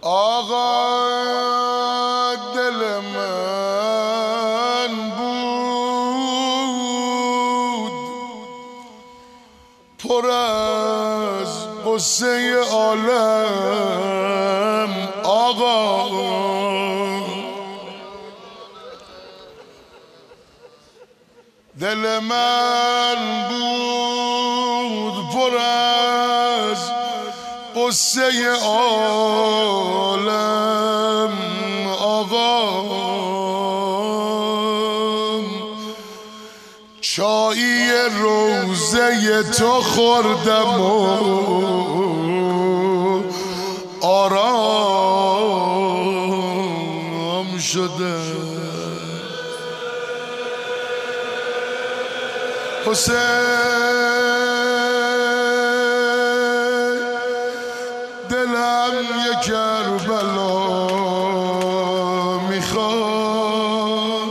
آقا دل من بود پر از قصه عالم. آقا دل من بود پر از قصه عالم. آقا چایی روزه تو خوردم و آرام شده. حسین دلم یک کربلا میخواد.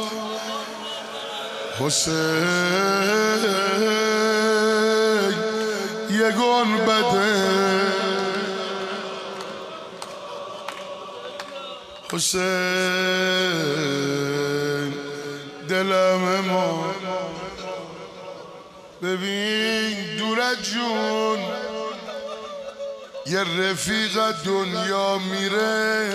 حسین یه گنبده. حسین دلم ما ببین دورت جون یه رفیق دنیا میره،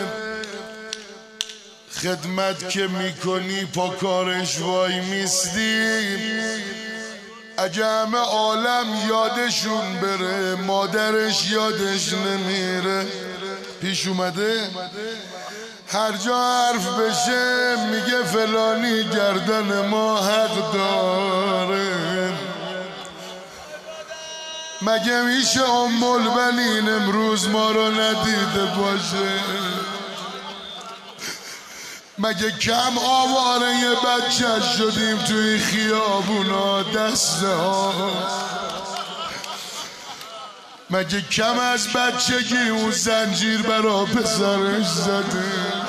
خدمت که میکنی پا کارش وای میستی. اگه همه عالم یادشون بره مادرش یادش نمیره. پیش اومده هر جا حرف بشه میگه فلانی گردن ما حق داره. مگه میشه ام البنین امروز ما رو ندیده باشه؟ مگه کم آواره یه بچه شدیم توی خیابونا دسته ها؟ مگه کم از بچگی اون زنجیر برا پسرش زده؟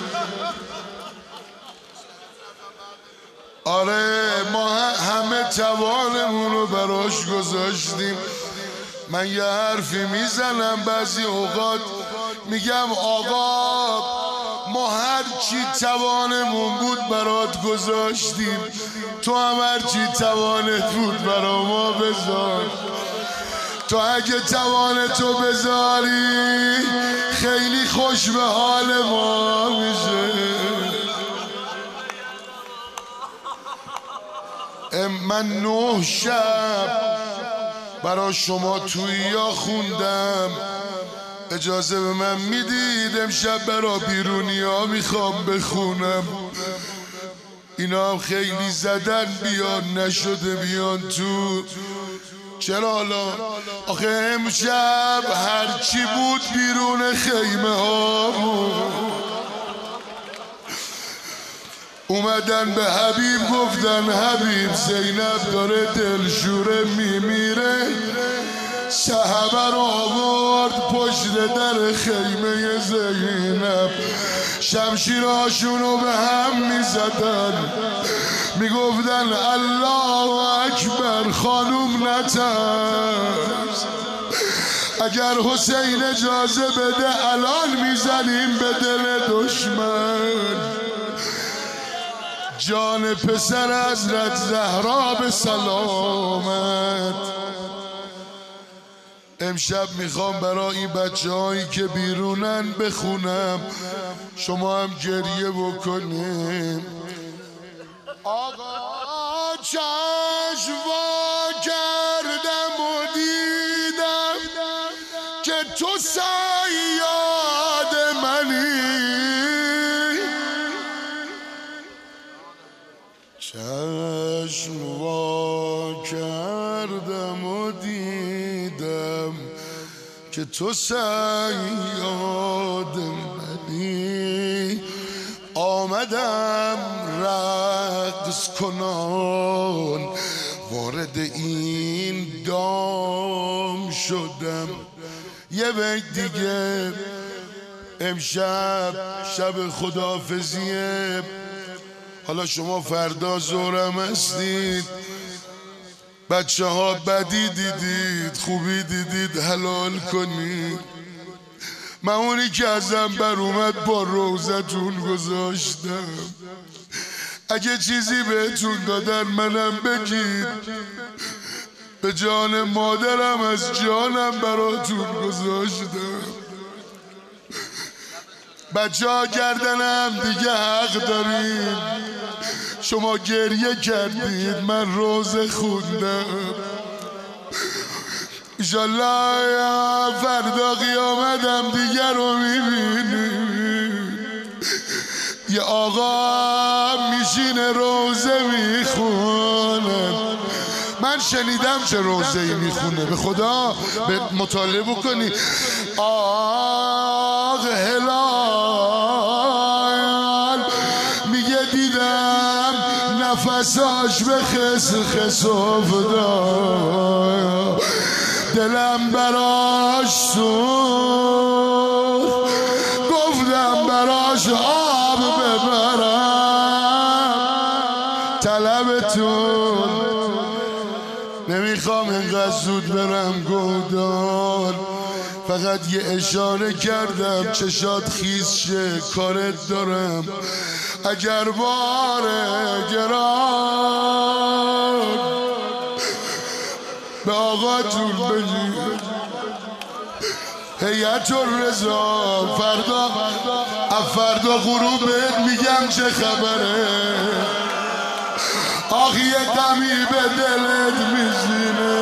آره ما همه توانمون رو براش گذاشتیم. من یه حرفی میزنم بعضی اوقات میگم آقا ما هر چی توانمون بود برات گذاشتیم، تو هم هر چی توانت بود برا ما بذار. تو اگه توانتو بذاری خیلی خوش به حال ما میشه. من 9 شب برا شما توی یا خوندم. اجازه به من میدید امشب برا بیرونی ها میخوام بخونم. اینا هم خیلی زدن بیان نشده بیان تو. چرا حالا؟ آخه امشب هرچی بود بیرون خیمه ها بود. اومدن به حبیب گفتن حبیب زینب داره دلشوره میمیره. صحبه رو آورد پشت در خیمه زینب. شمشیراشونو به هم میزدن میگفتن الله اکبر خانوم نترس. اگر حسین اجازه بده الان میزنیم به دل دشمن. جان پسر حضرت زهرا به سلامت. امشب میخوام برای این بچه هایی که بیرونن بخونم، شما هم گریه بکنیم. آقا چشم وا کردم و دیدم که تو صیاد منی. چشم وا کردم و دیدم که تو صیاد منی. آمدم رقص کنان وارد این دام شدم. یه بیت دیگه امشب شب خداحافظیه. حالا شما فردا ظهرم هستید، بچه ها بدی دیدید خوبی دیدید حلال کنید. من اونی که ازم بر اومد با روزتون گذاشتم. اگه چیزی بهتون دادن منم بگید، به جان مادرم از جانم براتون گذاشتم. بچه ها گردنم دیگه حق دارید. شما گریه کردید، من روزه خوندم. انشالله فردا قیامتم دیگر رو میبینید. یه آقا میشینه روزه میخونه. من شنیدم چه روزه ای میخونه، به خدا به مطالعه بکنی. آق هلال میگه دیدم نفساش به خس خس افتاد، دلم براش سوخت، گفتم براش آب ببرم. طلبتون نمیخوام اینقدر زود برم گودال، فقط یه اشاره کردم چشات خیز شه، کارت دارم. اگر باره گران به آقاتون بگید هیئت الرضا فردا غروب بهت میگم چه خبره. آخ یه دمی به دلت میشینه.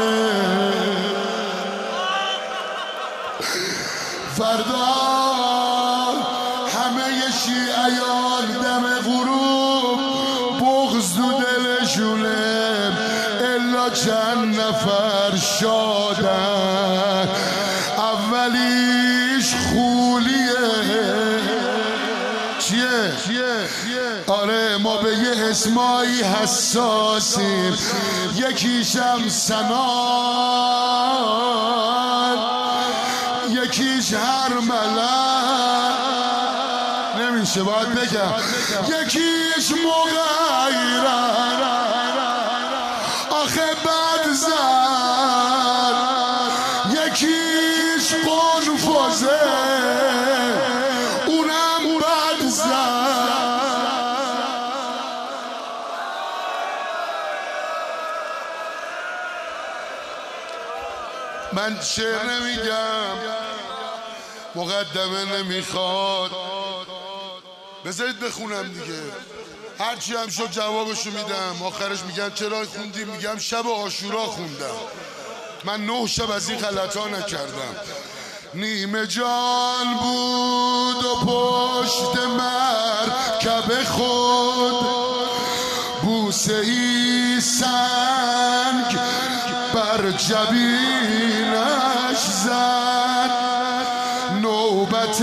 فردا همه شیعیان دم غروب بغض تو دلشونه، الا چند نفر شادن. اولیش خولیه. چیه؟ آره ما به یه اسمایی حساسیم، یکیشم سنان، یکیش هر ملک. نمیشه باید بگم یکیش مغیرن، آخه بد زن، یکیش قنفذه، اونم بد زن. من شعر نمیگم، مقدمه نمیخواد، بذارید بخونم دیگه. هرچی هم شد جوابشو میدم. آخرش میگن چرا خوندیم؟ میگم شب عاشورا خوندم. من 9 شب از این غلطا نکردم. نیمه جان بود و پشت مرکب خود، بوسه ای سنگ بر جبینش زد. نوبت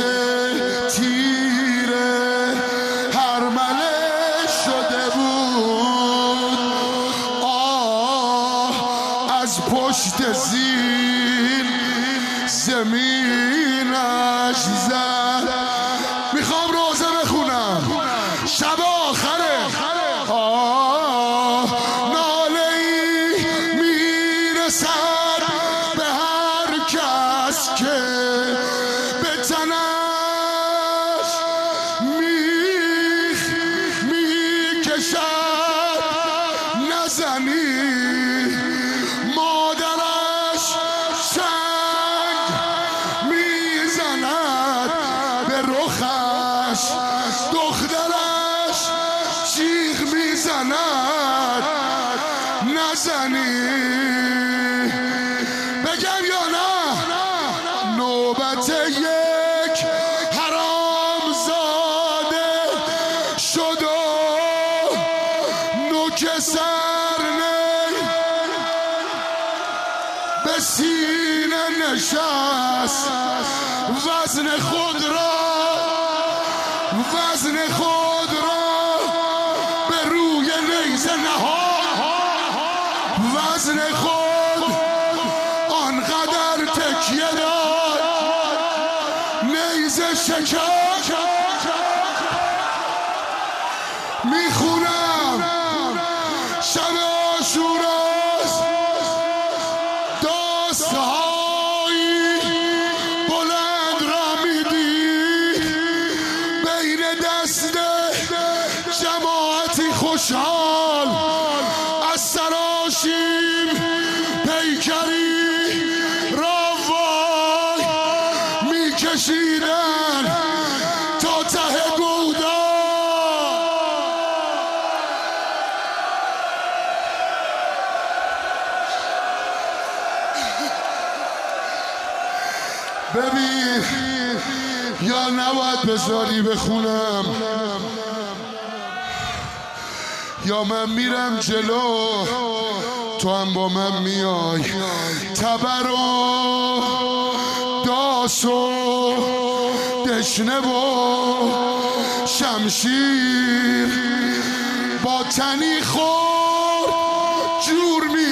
تیره هرمله شده بود، آه از پشت زین زمینش زد. میخوام روزه بخونم، شب آخره. ناله ای میرسد به هر کس که به تنش میخ میکشد. نزنی مادرش سنگ میزند به رخش، دخترش شیخ میزند. نزنی بگم یا نه؟ نوبت یک حرام زاده شد و نوک سرنی به سینه نشست. وزن خود را به روی نیزه نهاد. وزن خود آنقدر تکیه داد، نیزه شکست. میخونم شب عاشوراست، داستهایی بلند را میدونم. ببین یا نباید بذاری بخونم یا من میرم جلو تو هم با من میای. تبر و داس و دشنه و شمشیر با تنی خور جور